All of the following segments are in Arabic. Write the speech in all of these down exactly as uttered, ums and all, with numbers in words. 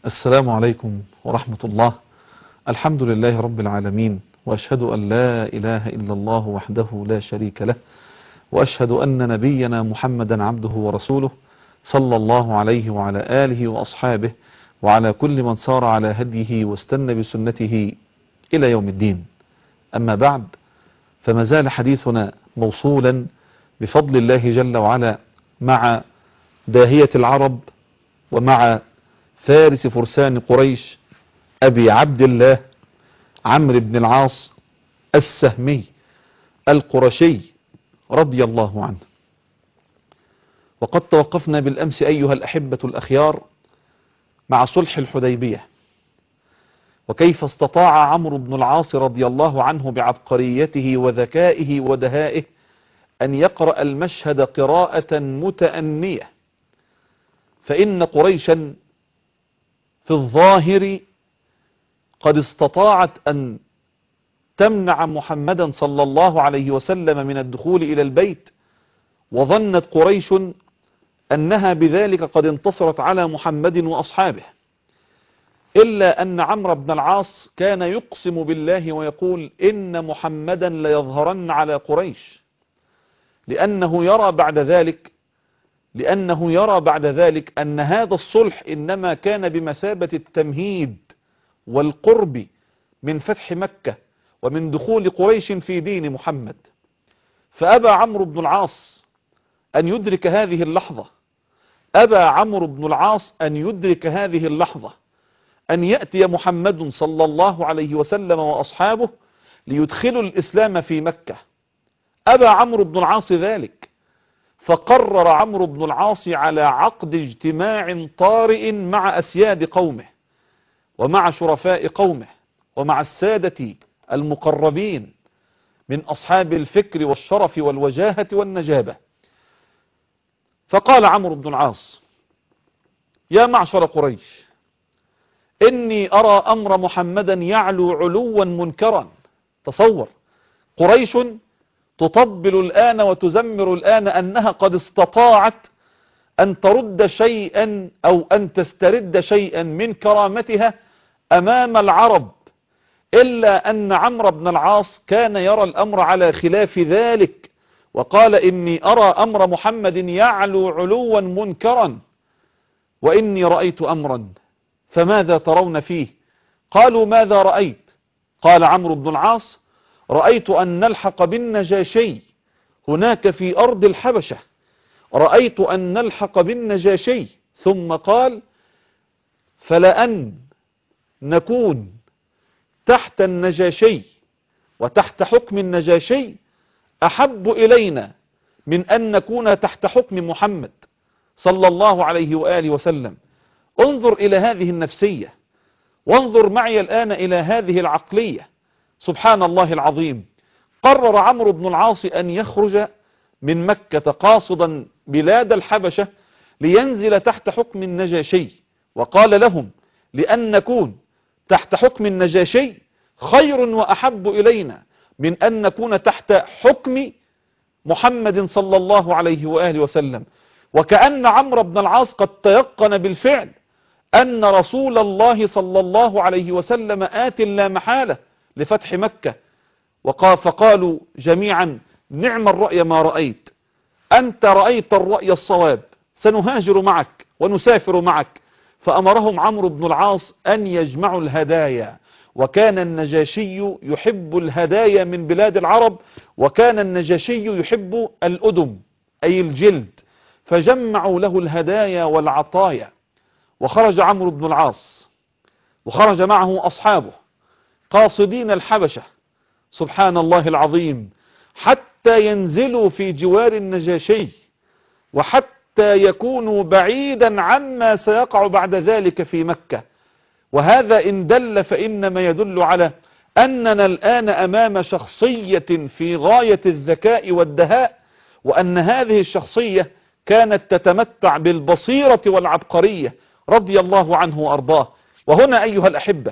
السلام عليكم ورحمة الله. الحمد لله رب العالمين، وأشهد أن لا إله إلا الله وحده لا شريك له، وأشهد أن نبينا محمدا عبده ورسوله صلى الله عليه وعلى آله وأصحابه وعلى كل من سار على هديه واستنى بسنته إلى يوم الدين. أما بعد، فما زال حديثنا موصولا بفضل الله جل وعلا مع داهية العرب ومع فارس فرسان قريش أبي عبد الله عمرو بن العاص السهمي القرشي رضي الله عنه. وقد توقفنا بالأمس أيها الأحبة الأخيار مع صلح الحديبية، وكيف استطاع عمرو بن العاص رضي الله عنه بعبقريته وذكائه ودهائه أن يقرأ المشهد قراءة متأنية. فإن قريشا في الظاهر قد استطاعت أن تمنع محمدا صلى الله عليه وسلم من الدخول إلى البيت، وظنت قريش أنها بذلك قد انتصرت على محمد وأصحابه، إلا أن عمرو بن العاص كان يقسم بالله ويقول إن محمدا ليظهرن على قريش، لأنه يرى بعد ذلك لأنه يرى بعد ذلك أن هذا الصلح إنما كان بمثابة التمهيد والقرب من فتح مكة ومن دخول قريش في دين محمد. فأبى عمرو بن العاص أن يدرك هذه اللحظة أبى عمرو بن العاص أن يدرك هذه اللحظة أن يأتي محمد صلى الله عليه وسلم وأصحابه ليدخلوا الإسلام في مكة. أبى عمرو بن العاص ذلك، فقرر عمرو بن العاص على عقد اجتماع طارئ مع أسياد قومه ومع شرفاء قومه ومع السادة المقربين من أصحاب الفكر والشرف والوجاهة والنجابة. فقال عمرو بن العاص: يا معشر قريش، إني أرى أمر محمدا يعلو علوا منكرا. تصور، قريش تطبل الآن وتزمر الآن أنها قد استطاعت أن ترد شيئا أو أن تسترد شيئا من كرامتها أمام العرب، إلا أن عمرو بن العاص كان يرى الأمر على خلاف ذلك، وقال: إني أرى أمر محمد يعلو علوا منكرا، وإني رأيت أمرا فماذا ترون فيه؟ قالوا: ماذا رأيت؟ قال عمرو بن العاص: رأيت أن نلحق بالنجاشي هناك في أرض الحبشة، رأيت أن نلحق بالنجاشي. ثم قال: فلأن نكون تحت النجاشي وتحت حكم النجاشي أحب إلينا من أن نكون تحت حكم محمد صلى الله عليه وآله وسلم. انظر إلى هذه النفسية، وانظر معي الآن إلى هذه العقلية. سبحان الله العظيم. قرر عمرو بن العاص أن يخرج من مكة قاصدا بلاد الحبشة لينزل تحت حكم النجاشي، وقال لهم: لأن نكون تحت حكم النجاشي خير وأحب إلينا من أن نكون تحت حكم محمد صلى الله عليه وآله وسلم. وكأن عمرو بن العاص قد تيقن بالفعل أن رسول الله صلى الله عليه وسلم آت لا محالة لفتح مكة. وقال فقالوا جميعا: نعم الرأي ما رأيت، أنت رأيت الرأي الصواب، سنهاجر معك ونسافر معك. فأمرهم عمرو بن العاص أن يجمعوا الهدايا، وكان النجاشي يحب الهدايا من بلاد العرب، وكان النجاشي يحب الأدم أي الجلد، فجمعوا له الهدايا والعطايا. وخرج عمرو بن العاص وخرج معه أصحابه قاصدين الحبشة، سبحان الله العظيم، حتى ينزلوا في جوار النجاشي، وحتى يكونوا بعيدا عما سيقع بعد ذلك في مكة. وهذا إن دل فإنما يدل على أننا الآن أمام شخصية في غاية الذكاء والدهاء، وأن هذه الشخصية كانت تتمتع بالبصيرة والعبقرية رضي الله عنه وأرضاه. وهنا أيها الأحبة،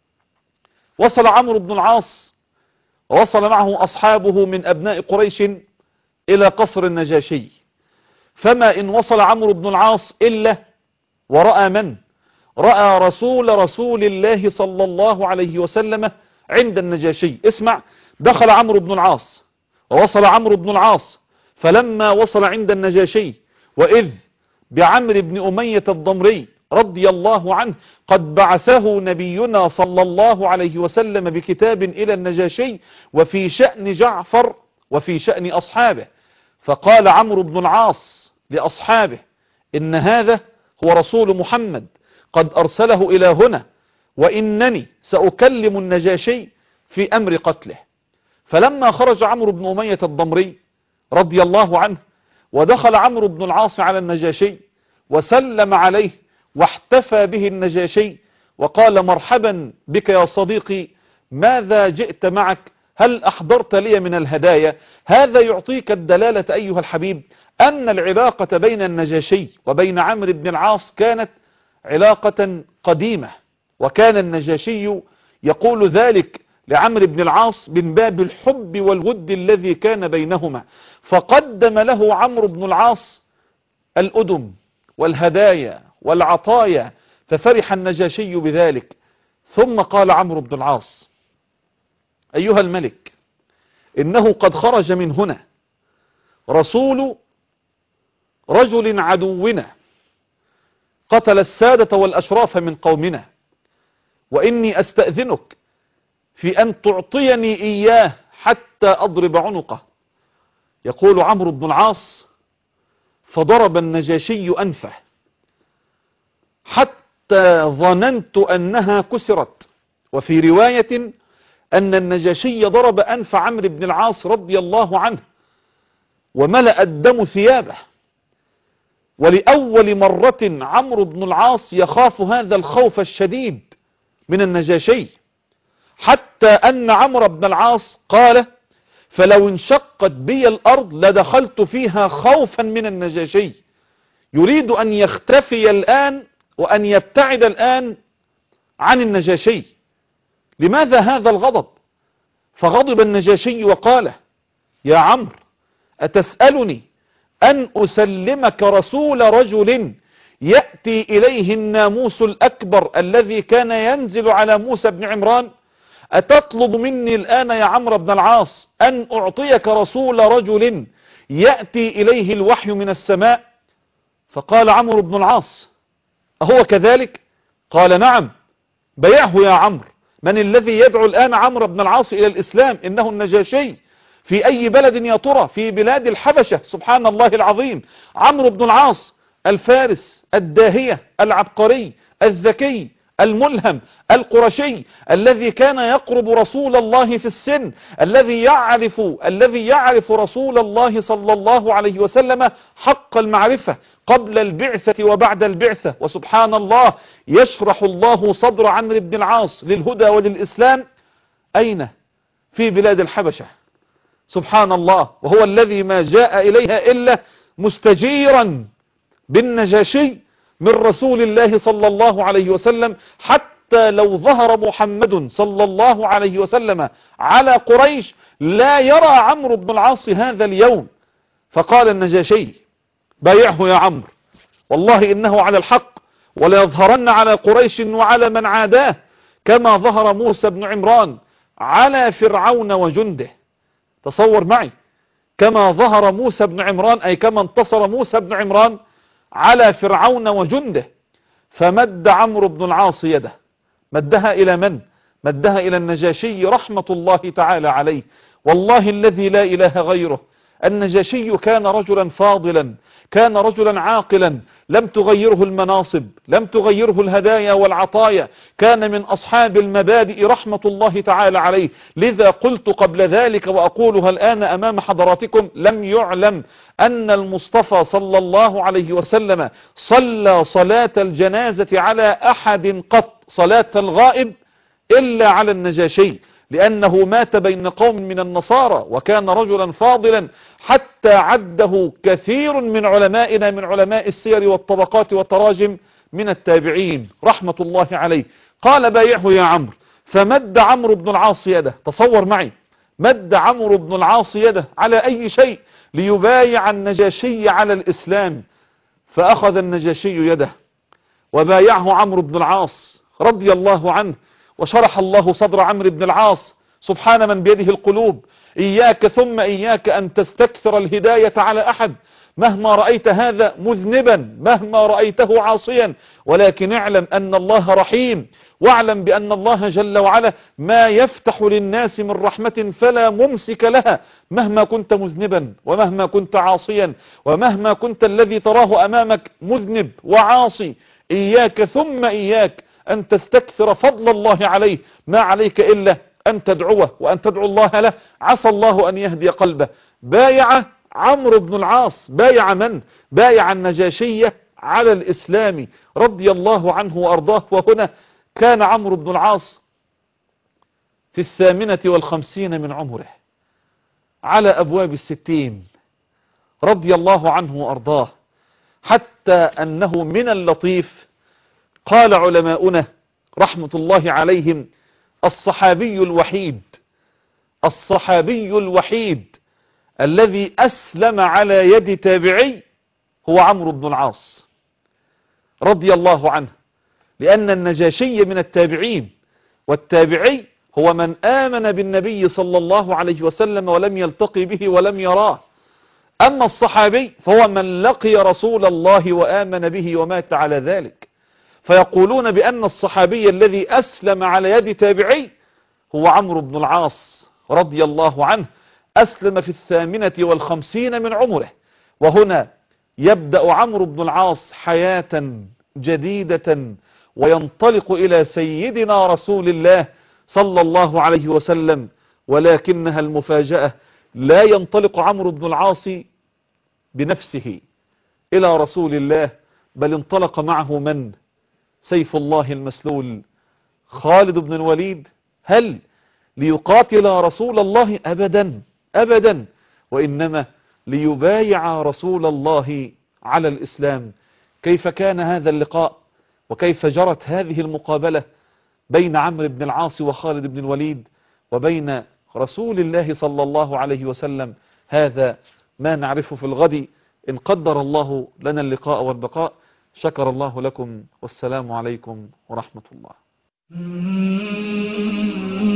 وصل عمرو بن العاص ووصل معه أصحابه من أبناء قريش إلى قصر النجاشي. فما إن وصل عمرو بن العاص إلا ورأى من؟ رأى رسول رسول الله صلى الله عليه وسلم عند النجاشي. اسمع، دخل عمرو بن العاص ووصل عمرو بن العاص، فلما وصل عند النجاشي وإذ بعمرو بن أمية الضمري رضي الله عنه قد بعثه نبينا صلى الله عليه وسلم بكتاب إلى النجاشي وفي شأن جعفر وفي شأن أصحابه. فقال عمرو بن العاص لأصحابه: إن هذا هو رسول محمد قد أرسله إلى هنا، وإنني سأكلم النجاشي في أمر قتله. فلما خرج عمرو بن أمية الضمري رضي الله عنه ودخل عمرو بن العاص على النجاشي وسلم عليه واحتفى به النجاشي وقال: مرحبا بك يا صديقي، ماذا جئت معك؟ هل أحضرت لي من الهدايا؟ هذا يعطيك الدلالة أيها الحبيب أن العلاقة بين النجاشي وبين عمرو بن العاص كانت علاقة قديمة، وكان النجاشي يقول ذلك لعمرو بن العاص من باب الحب والود الذي كان بينهما، فقدم له عمرو بن العاص الأدم والهدايا والعطايا، ففرح النجاشي بذلك. ثم قال عمرو بن العاص: أيها الملك، إنه قد خرج من هنا رسول رجل عدونا قتل السادة والأشراف من قومنا، وإني أستأذنك في أن تعطيني إياه حتى أضرب عنقه. يقول عمرو بن العاص: فضرب النجاشي أنفه حتى ظننت أنها كسرت. وفي رواية أن النجاشي ضرب أنف عمرو بن العاص رضي الله عنه وملأ الدم ثيابه. ولأول مرة عمرو بن العاص يخاف هذا الخوف الشديد من النجاشي، حتى أن عمرو بن العاص قال: فلو انشقت بي الأرض لدخلت فيها خوفا من النجاشي، يريد أن يختفي الآن وأن يبتعد الآن عن النجاشي. لماذا هذا الغضب؟ فغضب النجاشي وقال: يا عمرو، أتسألني أن أسلمك رسول رجل يأتي إليه الناموس الأكبر الذي كان ينزل على موسى بن عمران؟ أتطلب مني الآن يا عمرو بن العاص أن أعطيك رسول رجل يأتي إليه الوحي من السماء؟ فقال عمرو بن العاص: أهو كذلك؟ قال: نعم. بيعه يا عمرو. من الذي يدعو الآن عمرو بن العاص إلى الإسلام؟ إنه النجاشي. في أي بلد يا ترى؟ في بلاد الحبشة. سبحان الله العظيم. عمرو بن العاص الفارس الداهية العبقري الذكي الملهم القرشي الذي كان يقرب رسول الله في السن، الذي يعرف الذي يعرف رسول الله صلى الله عليه وسلم حق المعرفة قبل البعثة وبعد البعثة. وسبحان الله، يشرح الله صدر عمرو بن العاص للهدى وللإسلام. أين؟ في بلاد الحبشة. سبحان الله. وهو الذي ما جاء إليها إلا مستجيرا بالنجاشي من رسول الله صلى الله عليه وسلم، حتى لو ظهر محمد صلى الله عليه وسلم على قريش لا يرى عمرو بن العاص هذا اليوم. فقال النجاشي: بايعه يا عمرو، والله إنه على الحق، ولا يظهرن على قريش وعلى من عاداه كما ظهر موسى بن عمران على فرعون وجنده. تصور معي، كما ظهر موسى بن عمران، أي كما انتصر موسى بن عمران على فرعون وجنده. فمد عمرو بن العاص يده، مدها إلى من؟ مدها إلى النجاشي رحمة الله تعالى عليه. والله الذي لا إله غيره، النجاشي كان رجلا فاضلا، كان رجلا عاقلا، لم تغيره المناصب، لم تغيره الهدايا والعطايا، كان من أصحاب المبادئ رحمة الله تعالى عليه. لذا قلت قبل ذلك وأقولها الآن أمام حضراتكم: لم يعلم أن المصطفى صلى الله عليه وسلم صلى صلاة الجنازة على أحد قط صلاة الغائب إلا على النجاشي، لأنه مات بين قوم من النصارى، وكان رجلا فاضلا حتى عده كثير من علمائنا من علماء السير والطبقات والتراجم من التابعين رحمة الله عليه. قال: بايعه يا عمرو. فمد عمرو بن العاص يده. تصور معي، مد عمرو بن العاص يده على أي شيء ليبايع النجاشي على الإسلام. فأخذ النجاشي يده وبايعه عمرو بن العاص رضي الله عنه، وشرح الله صدر عمرو بن العاص. سبحان من بيده القلوب. إياك ثم إياك أن تستكثر الهداية على أحد مهما رأيت هذا مذنبا، مهما رأيته عاصيا، ولكن اعلم أن الله رحيم، واعلم بأن الله جل وعلا ما يفتح للناس من رحمة فلا ممسك لها، مهما كنت مذنبا ومهما كنت عاصيا ومهما كنت الذي تراه أمامك مذنب وعاصي. إياك ثم إياك أن تستكثر فضل الله عليه، ما عليك إلا أن تدعوه وأن تدعو الله له، عسى الله أن يهدي قلبه. بايع عمرو بن العاص، بايع من؟ بايع النجاشية على الإسلام رضي الله عنه وأرضاه. وهنا كان عمرو بن العاص في الثامنة والخمسين من عمره، على أبواب الستين، رضي الله عنه وأرضاه، حتى أنه من اللطيف قال علماؤنا رحمة الله عليهم: الصحابي الوحيد الصحابي الوحيد الذي أسلم على يد تابعي هو عمرو بن العاص رضي الله عنه، لأن النجاشي من التابعين، والتابعي هو من آمن بالنبي صلى الله عليه وسلم ولم يلتقي به ولم يراه. أما الصحابي فهو من لقي رسول الله وآمن به ومات على ذلك. فيقولون بأن الصحابي الذي أسلم على يد تابعي هو عمرو بن العاص رضي الله عنه، أسلم في الثامنة والخمسين من عمره. وهنا يبدأ عمرو بن العاص حياة جديدة وينطلق إلى سيدنا رسول الله صلى الله عليه وسلم. ولكنها المفاجأة، لا ينطلق عمرو بن العاص بنفسه إلى رسول الله، بل انطلق معه من؟ سيف الله المسلول خالد بن الوليد. هل ليقاتل رسول الله؟ أبدا أبدا، وإنما ليبايع رسول الله على الإسلام. كيف كان هذا اللقاء وكيف جرت هذه المقابلة بين عمرو بن العاص وخالد بن الوليد وبين رسول الله صلى الله عليه وسلم؟ هذا ما نعرفه في الغد إن قدر الله لنا اللقاء والبقاء. شكر الله لكم، والسلام عليكم ورحمة الله.